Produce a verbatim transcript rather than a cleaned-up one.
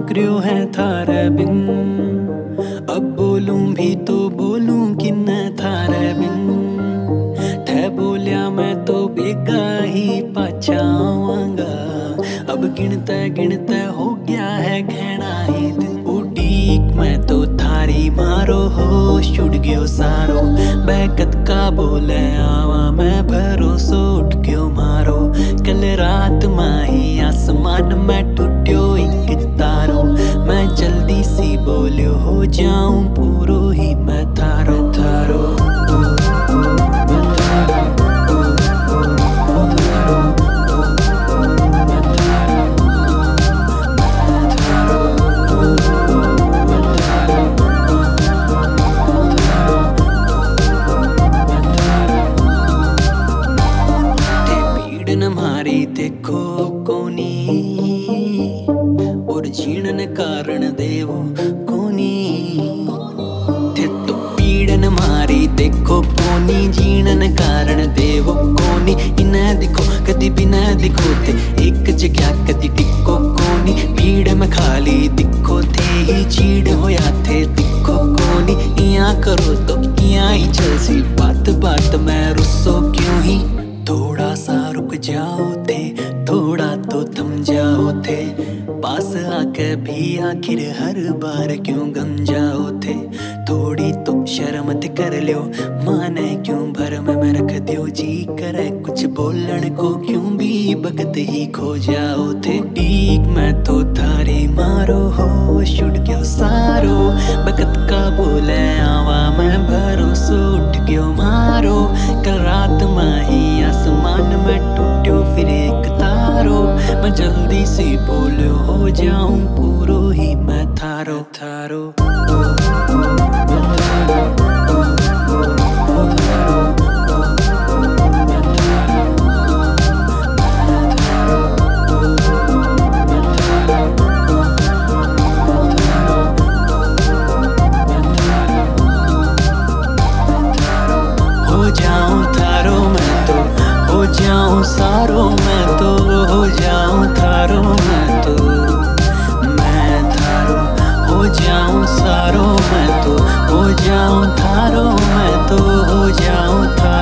क्यों है थारे बिन। अब बोलूं भी तो बोलूं कि न थारे बिन। थे बोलिया मैं तो बेगा ही पाछा आवांगा। अब गिनते गिनते हो गया है घना ही दिन। उड़ीक मैं तो थारी मारो होश उड़ गयो सारो। बैकत का बोले आवा मैं भरोसो उठ गयो मारो। कल रात माही आसमान में टूट्यो एक तारो। मैं जल्दी सी बोलियो हो जाऊं पूरो ही मैं थारो थारो। हमारी देखो कोनी और जीणन कारण देवो कोनी। थे तो पीड़न मारी देखो कोनी जीणन कारण देवो कोनी। इन्हें दिखो कदी भी न दिखो थे एक जगह कदी टिको कोनी। भीड़ में खाली दिखो थे ही चीड़ होया थे दिखो कोनी। इया करो तो इया ही चलसी बात बात में रुस्सो क्यों ही। थोड़ा सा रुक जाओ थे थोड़ा तो थम जाओ थे। पास आके भी आखिर हर बार क्यों गम जाओ थे। थोड़ी तो शर्म कर लियो माने क्यों भरम में रख दियो। जी करे कुछ बोलन को क्यों भी बगत ही खो जाओ थे। ठीक मैं तो थारी मारो होश उड़ गयो सारो। बगत का बोले आवा मैं भरोसो उठ गयो मारो। कल रात माही आसमान में टूट्यो फिर एक तारो। मैं जल्दी सी बोलियो हो जाऊं पूरो ही मैं थारो थारो। हो जाऊं थारो मैं तो हो जाऊं सारो मैं तो। हो जाऊं थारो मैं तो मैं थारो। हो जाऊं सारो मैं तो हो जाऊं थारो मैं तो। हो जाऊं थारो।